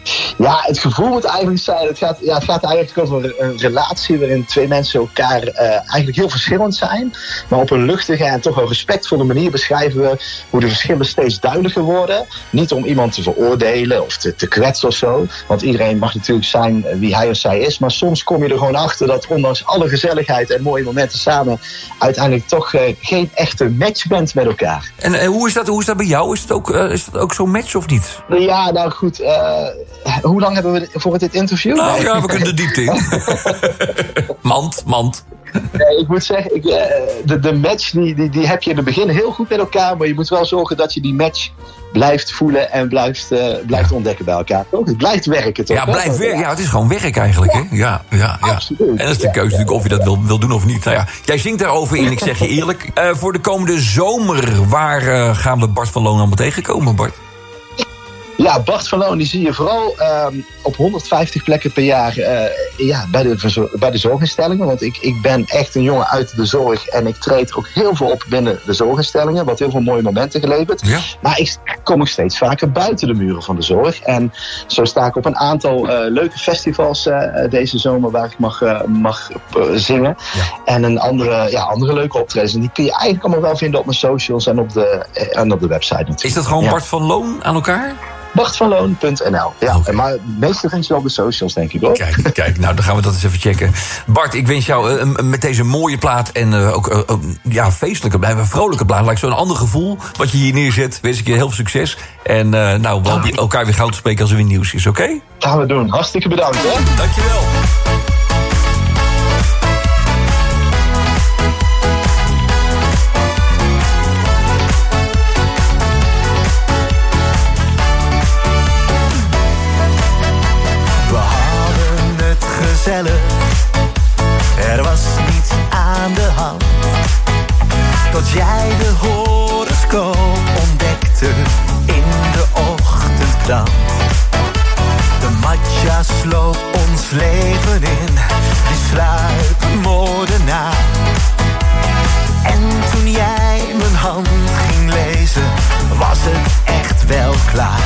Ja, het gevoel moet eigenlijk zijn, het gaat, ja, het gaat eigenlijk over een relatie waarin twee mensen elkaar uh, eigenlijk heel verschillend zijn. Maar op een luchtige en toch wel respectvolle manier beschrijven we hoe de verschillen steeds duidelijker worden. Niet om iemand te veroordelen of te, te kwetsen of zo. Want iedereen mag natuurlijk zijn wie hij of zij is. Maar soms kom je er gewoon achter dat ondanks alle gezelligheid en mooie momenten samen uiteindelijk toch uh, geen echte match bent met elkaar. En uh, hoe, is dat, hoe is dat bij jou? Is dat ook, uh, is dat ook zo'n match of niet? Ja, nou goed. Uh, hoe lang hebben we voor dit interview? Nou nee. Ja, we kunnen de diepte in. mand, mand. Nee, ik moet zeggen, ik, de, de match die, die, die heb je in het begin heel goed met elkaar. Maar je moet wel zorgen dat je die match blijft voelen en blijft, uh, blijft ja. ontdekken bij elkaar. Toch? Het blijft werken, toch? Ja, blijft werken. Ja, het is gewoon werk eigenlijk. Ja, hè? Ja, ja, ja. Absoluut. En dat is de keuze ja, natuurlijk of je dat wil, wil doen of niet. Nou ja, jij zingt daarover in, ik zeg je eerlijk. Uh, voor de komende zomer, waar uh, gaan we Bart van Loon allemaal tegenkomen, Bart? Ja, Bart van Loon die zie je vooral um, op honderdvijftig plekken per jaar uh, ja, bij, de, bij de zorginstellingen. Want ik, ik ben echt een jongen uit de zorg en ik treed ook heel veel op binnen de zorginstellingen. Wat heel veel mooie momenten geleverd. Ja. Maar ik kom ook steeds vaker buiten de muren van de zorg. En zo sta ik op een aantal uh, leuke festivals uh, deze zomer waar ik mag, uh, mag uh, zingen. Ja. En een andere, ja, andere leuke optredens. En die kun je eigenlijk allemaal wel vinden op mijn socials en op de, uh, en op de website natuurlijk. Is dat gewoon ja. Bart van Loon aan elkaar? bart van loon punt n l. Ja, okay. Maar het meeste vind je wel op de socials, denk ik hoor. Kijk, kijk, nou dan gaan we dat eens even checken. Bart, ik wens jou uh, met deze mooie plaat en uh, ook uh, uh, ja, feestelijke, een vrolijke plaat. Lijkt zo'n ander gevoel wat je hier neerzet. Wens ik je heel veel succes. En uh, nou, we hopen elkaar weer gauw te spreken als er weer nieuws is, oké? Okay? Gaan we doen. Hartstikke bedankt, hè? Dankjewel. Er was niets aan de hand, tot jij de horoscoop ontdekte in de ochtendkrant. De matja sloop ons leven in, die sluipmoordenaar. En toen jij mijn hand ging lezen, was het echt wel klaar.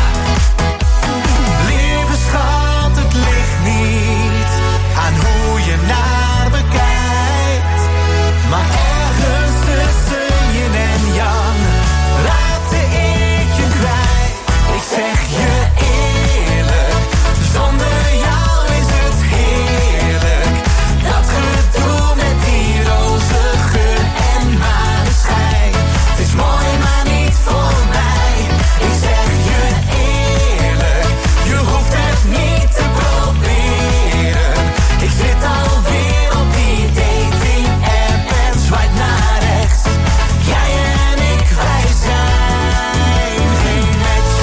Lieve schat, het ligt niet aan hoe je naar me kijkt, maar ergens tussen yin en yang raakte ik je kwijt. Ik zeg je eerlijk, zonder jou is het heerlijk. Dat gedoe met die roze geur en maneschijn. Het is mooi, maar niet voor mij. Ik zeg je eerlijk, je hoeft het niet te proberen. Ik zit alweer op die dating-app en swipe naar rechts. Jij en ik, wij zijn geen match.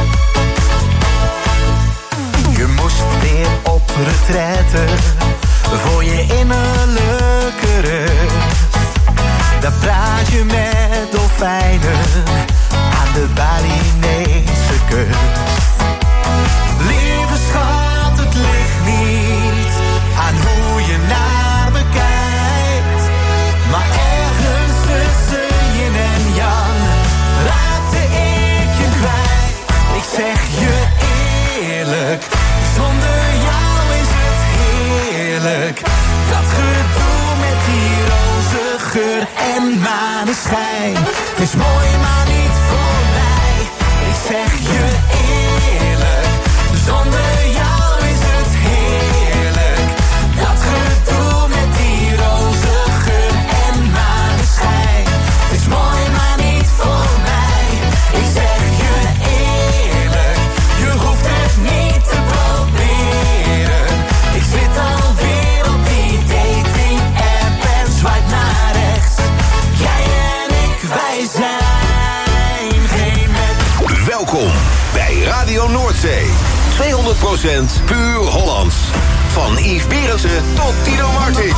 Je moest weer op retraite voor je innerlijke rust. Daar praat je met dolfijnen aan de Balinese kust. Lieve schat, het ligt niet aan hoe je naar me kijkt, maar ergens tussen yin en yang raakte ik je kwijt. Ik zeg je eerlijk, zonder jou is het heerlijk. Dat gedoe met die roze geur en maneschijn. Het is mooi, maar niet voor mij. Ik zeg je eerlijk, zonder jou is het heerlijk. Dat gedoe met die roze geur en maneschijn. Het is mooi, maar niet voor mij. Ik zeg je eerlijk, je hoeft het niet te proberen. Ik zit alweer op die dating-app en swipe naar rechts. Jij en ik, wij zijn geen match. Welkom bij Radio Noordzee. tweehonderd procent puur Hollands. Van Yves Berensen tot Tino Martin.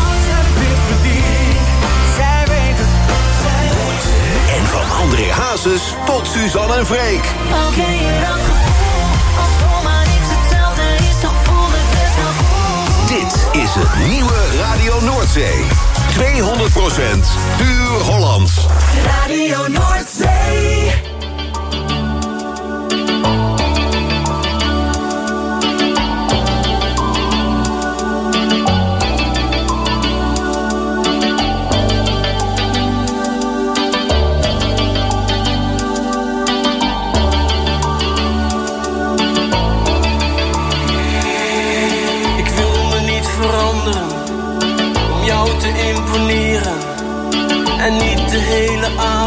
En van André Hazes tot Suzanne en Freek. Oké, je dat gevoel, als zomaar niks hetzelfde is, toch voel ik best wel goed. Dit is het nieuwe Radio Noordzee. tweehonderd procent puur Hollands. Radio Noordzee.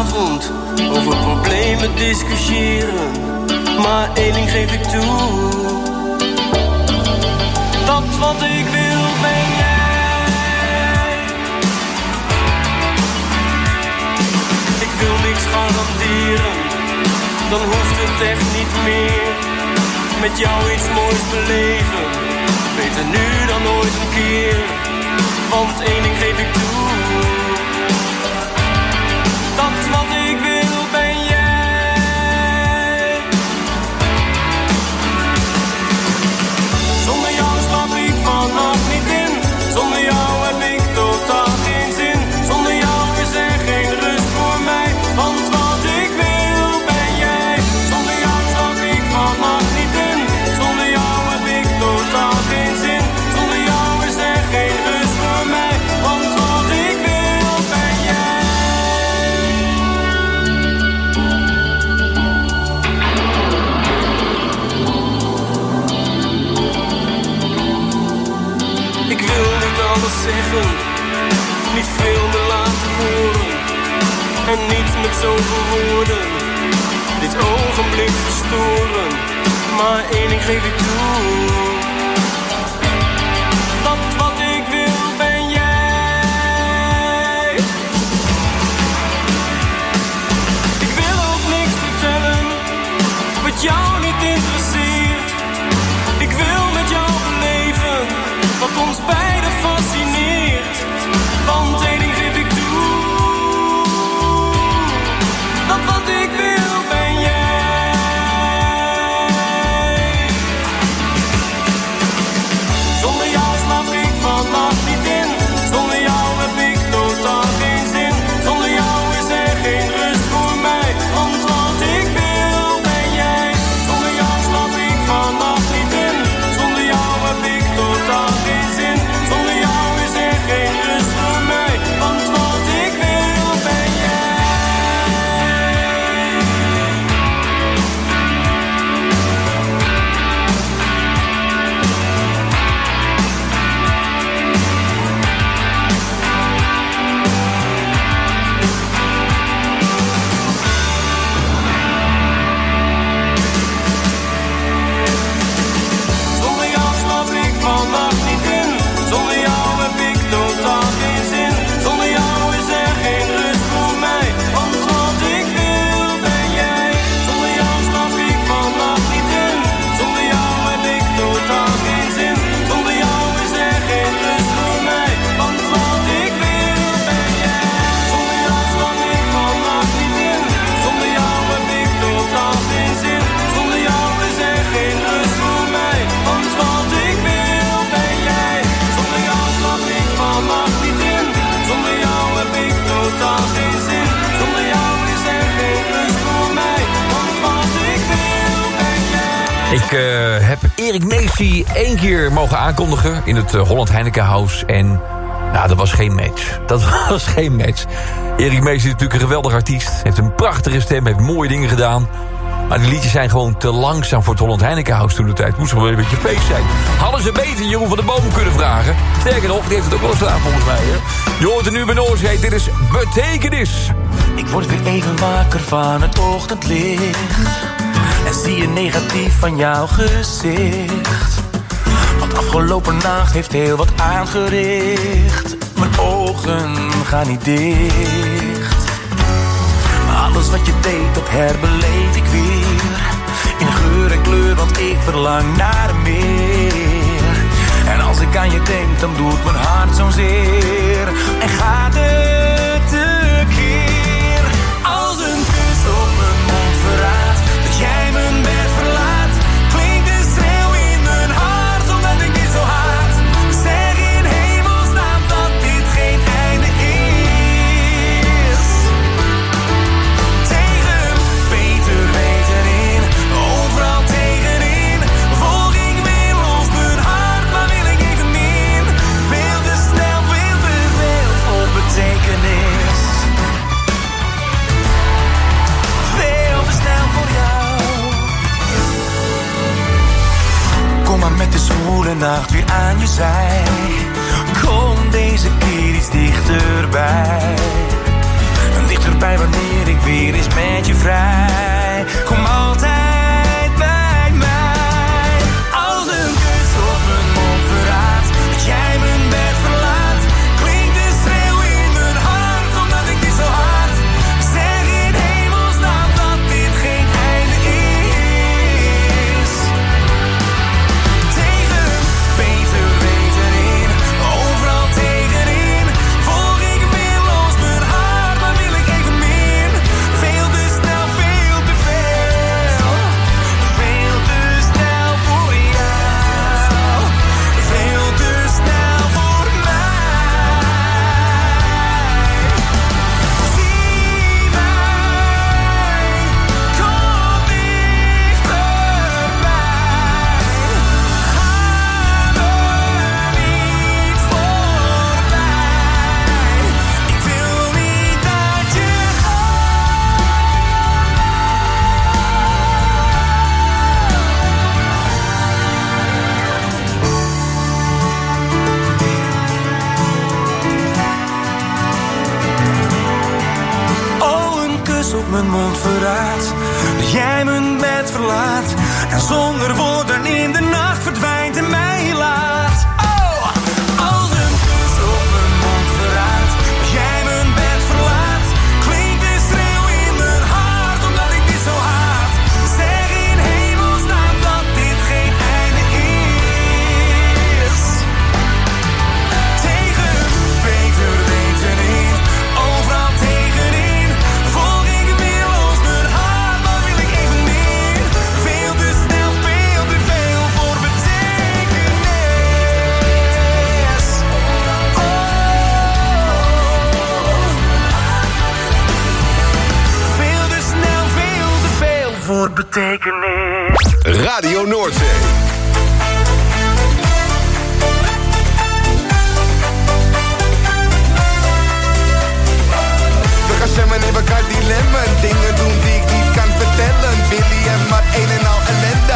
avond over problemen discussiëren. Maar één ding geef ik toe. Dat wat ik wil ben jij. Ik wil niks garanderen, dan hoeft het echt niet meer. Met jou iets moois beleven, beter nu dan ooit een keer. Want één ding geef ik toe. Dat wat ik wil ben jij. Zonder jou slaap ik vannacht niet in. Zonder jou heb ik totaal geen zin. Zonder jou is er geen rust voor mij. Want wat ik wil ben jij. Zonder jou slaap ik vannacht niet in. Zonder jou heb ik totaal geen zin. Zonder jou is er geen rust voor mij. Want wat ik wil ben jij. Ik wil niet alles zeggen, niet veel meer laten horen. En niets met zoveel woorden, dit ogenblik verstoren. Maar één ding geef ik toe. Dat wat ik wil ben jij. Ik wil ook niks vertellen, wat jou niet interesseert. Ik wil met jou beleven, wat ons beiden fascineert. Want één ding geef ik toe. Dat wat ik wil ben jij. Zonder jou slaap ik vannacht niet in. Zonder jou heb ik totaal geen zin. Zonder jou is er geen rust voor mij. Want wat ik wil ben jij. Zonder jou slaap ik vannacht niet in. Zonder jou heb ik totaal geen zin. Zonder jou is er geen rust voor mij. Want wat ik wil ben jij. Zonder jou slaap ik vannacht niet in. Zonder jou heb ik totaal geen zin. Zonder jou is er geen rust voor mij. Want wat ik wil ben jij. Zonder jou slaap ik vannacht niet in. Zonder jou heb ik totaal geen zin. Zonder jou is er geen rust voor mij. Want wat ik wil ben jij. Zonder jou slaap ik vannacht niet in. Zonder jou heb ik totaal geen zin. Zonder jou is er geen rust voor mij. Want wat ik wil ben jij. Zonder jou slaap ik vannacht niet in. Zonder jou heb ik totaal geen zin. Zonder jou is er geen rust voor mij. Want wat ik wil ben jij. Ik uh, heb Erik Meesie één keer mogen aankondigen in het uh, Holland Heineken House. En nou, dat was geen match. Dat was geen match. Erik Meesie is natuurlijk een geweldig artiest. Heeft een prachtige stem, heeft mooie dingen gedaan. Maar die liedjes zijn gewoon te langzaam voor het Holland Heineken House toen de tijd. Moest wel een beetje feest zijn. Hadden ze beter Jeroen van de Boom kunnen vragen. Sterker nog, die heeft het ook wel eens gedaan volgens mij. Hè? Je hoort er nu bij Noordzee. Dit is Betekenis. Ik word weer even wakker van het ochtendlicht. En zie je negatief van jouw gezicht. Want afgelopen nacht heeft heel wat aangericht. Mijn ogen gaan niet dicht. Maar alles wat je deed, dat herbeleef ik weer. In geur en kleur, want ik verlang naar meer. En als ik aan je denk, dan doet mijn hart zo'n zeer. En gaat het tekeer. Als een kus op mijn mond verraadt dat jij mijn bed verlaat. Klinkt een schreeuw in mijn hart, omdat ik dit zo haat. Zeg in hemelsnaam dat dit geen einde is. Tegen beter weten in, overal tegenin. Volg ik weer los mijn hart, maar wil ik even min. Veel te snel, veel te veel voor betekenis. Veel te snel voor jou. Kom maar met de zwoele nacht weer aan je zij. Kom deze keer iets dichterbij. Dichterbij. bij wanneer ik weer eens met je vrij. Kom altijd bij mij. Als een kus op mijn mond verraadt dat jij mijn bed verlaat, klinkt de schreeuw in mijn hart omdat ik dit zo haat. Zeg in hemelsnaam dat dit geen einde is. Tegen beter weten in, overal tegenin, volg ik weerloos mijn hart, maar wil ik even meer. Veel te snel, veel te veel. Veel te snel voor jou. Veel te snel voor mij. Zie mij, kom dichterbij. Ga me niet voorbij. Ik wil niet dat je Oh, een kus op mijn mond verraadt dat jij mijn bed verlaat en zonder woorden in de nacht verdwijnt en mij laat. Oh, als een kus op mijn mond verraadt dat jij mijn bed verlaat, klinkt de schreeuw in mijn hart omdat ik dit zo haat. Zeg in hemelsnaam dat dit geen einde is. Tegen beter weten in, overal tegenin, volg ik weerloos mijn hart, maar wil ik even meer. Veel te snel, veel te veel voor betekenis. Oh. Veel te snel, veel te veel voor betekenis. Radio Noordzee. We gaan zwemmen in elkaar dilemma. Dingen doen die ik niet kan vertellen. Willy en maar een en al ellende.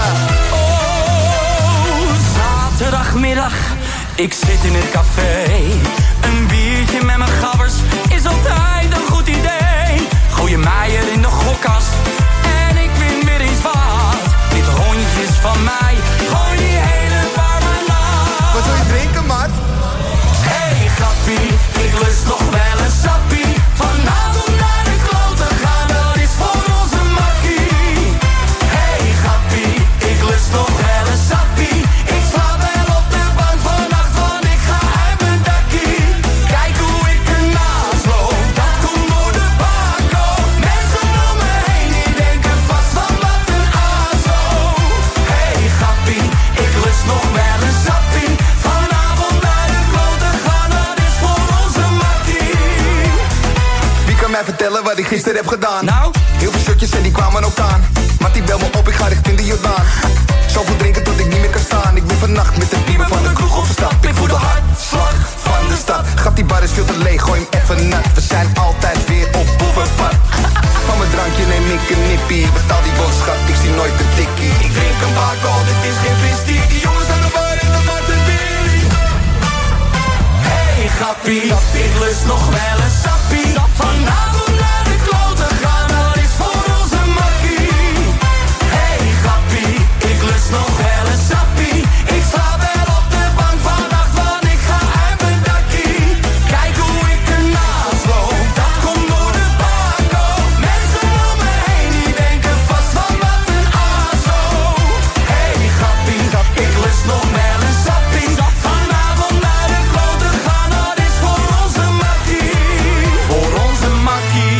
Oh, zaterdagmiddag, ik zit in het café. Een biertje met mijn gabbers is altijd een goed idee. Gooi je mij er in de gokkast en ik win weer eens wat. Dit hondje is van mij, gooi die hele bar maar nat. Wat wil je drinken, maat? Hey grappie, ik lust nog wel een sappie. Vanavond naar de kloten gaan, dat is voor onze makkie. Hey grappie, ik lust nog wel een sappie. Ik slaap wel op de bank vannacht, want ik ga uit mijn dakkie. Kijk hoe ik ernaast loop, dat komt door de bako. Mensen om me heen, die denken vast van wat een azo. Hey grappie, ik lust nog wel een sappie. Vanavond naar de kloten gaan, dat is voor onze makkie. Wie kan mij vertellen wat ik gisteren heb gedaan? Nou? Heel veel shotjes en die kwamen ook aan. Mattie bel me op, ik ga richting de Jordaan. Zoveel drinken tot ik niet meer kan staan. Ik ben vannacht met de diemen van de kroeg op de stap. Ik voel de hartslag van de stad. Gat die bar is veel te leeg, gooi hem even nat. We zijn altijd weer op boevenpad. Van mijn drankje neem ik een nippie. Betaal die boodschap, ik zie nooit een tikkie. Ik drink een bako, dit is geen fristie. Die jongens aan de bar en de Martin Billy. Hey grappie, ik lust nog wel een sappie. Vanavond naar de kloten gaan, dat is voor onze makkie. Hey grappie, ik lust nog wel een sappie. Ik slaap wel op de bank vannacht, want ik ga uit mijn dakkie. Kijk hoe ik ernaast loop, dat komt door de bako. Mensen om me heen, die denken vast van wat een azo. Hey grappie, ik lust nog wel een sappie. Vanavond naar de kloten gaan, dat is voor onze makkie. Voor onze makkie.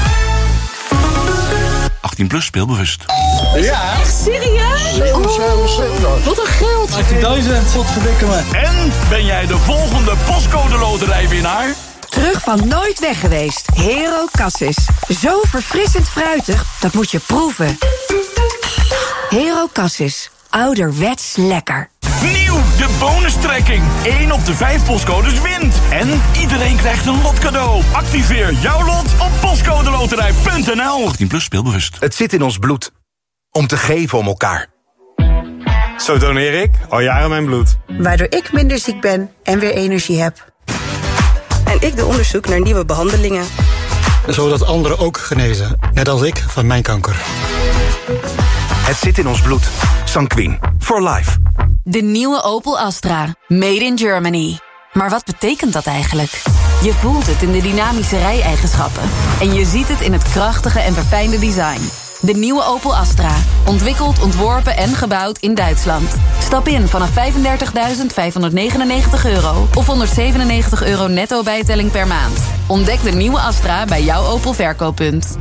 achttien plus, speelbewust. Ja. Echt serieus? Oh, wat een geld. achttien.000, wat verdikken me. En ben jij de volgende postcode loterijwinnaar? Terug van nooit weg geweest. Hero Cassis. Zo verfrissend fruitig, dat moet je proeven. Hero Cassis. Ouderwets lekker. Nieuw, de bonustrekking. één op de vijf postcodes wint. En iedereen krijgt een lotcadeau. Activeer jouw lot op postcodeloterij punt n l. achttien plus, speelbewust. Het zit in ons bloed. Om te geven om elkaar. Zo doneer ik al jaren mijn bloed. Waardoor ik minder ziek ben en weer energie heb. En ik doe onderzoek naar nieuwe behandelingen. zodat anderen ook genezen. Net als ik van mijn kanker. Het zit in ons bloed. Sanquin. For life. De nieuwe Opel Astra. Made in Germany. Maar wat betekent dat eigenlijk? Je voelt het in de dynamische rijeigenschappen. En je ziet het in het krachtige en verfijnde design. De nieuwe Opel Astra. Ontwikkeld, ontworpen en gebouwd in Duitsland. Stap in vanaf vijfendertigduizend vijfhonderdnegenennegentig euro... of honderdzevenennegentig euro netto bijtelling per maand. Ontdek de nieuwe Astra bij jouw Opel verkooppunt.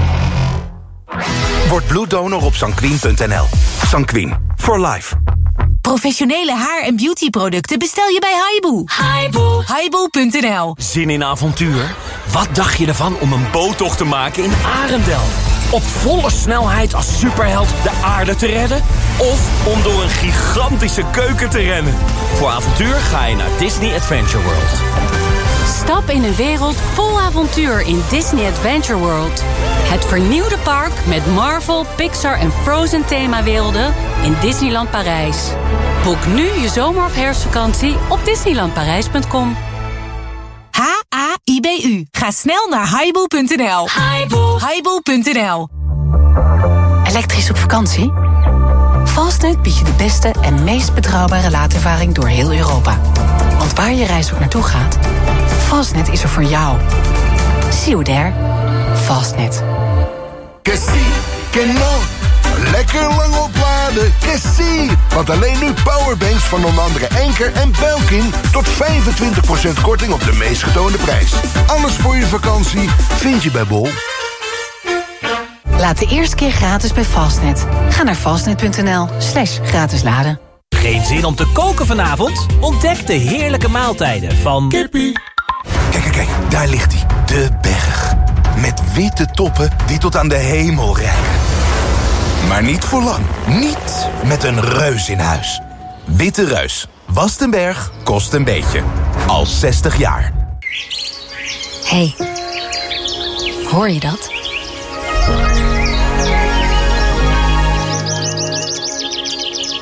Word bloeddonor op sanquin punt n l. Sanquin. For life. Professionele haar- en beautyproducten bestel je bij Haibu. Haibu. Haibu punt n l. Zin in avontuur? Wat dacht je ervan om een boottocht te maken in Arendel? Op volle snelheid als superheld de aarde te redden? Of om door een gigantische keuken te rennen? Voor avontuur ga je naar Disney Adventure World. Stap in een wereld vol avontuur in Disney Adventure World. Het vernieuwde park met Marvel, Pixar en Frozen themawerelden in Disneyland Parijs. Boek nu je zomer- of herfstvakantie op disneyland parijs punt com. H A I B U. Ga snel naar haibu punt n l. Haibu. haibu punt n l. Elektrisch op vakantie? Fastnet biedt je de beste en meest betrouwbare laadervaring door heel Europa. Want waar je reis ook naartoe gaat, Fastnet is er voor jou. See you there. Fastnet. Que sí, que no. Lekker lang opladen, que sí. Want alleen nu powerbanks van onder andere Enker en Belkin... tot vijfentwintig procent korting op de meest getoonde prijs. Alles voor je vakantie vind je bij Bol. Laat de eerste keer gratis bij Fastnet. Ga naar fastnet punt n l slash gratis laden. Geen zin om te koken vanavond? Ontdek de heerlijke maaltijden van... Kippie. Kijk, kijk, kijk, daar ligt hij. De berg. Met witte toppen die tot aan de hemel reiken. Maar niet voor lang. Niet met een reus in huis. Witte Reus. Wast een berg, kost een beetje. Al zestig jaar. Hey, hoor je dat?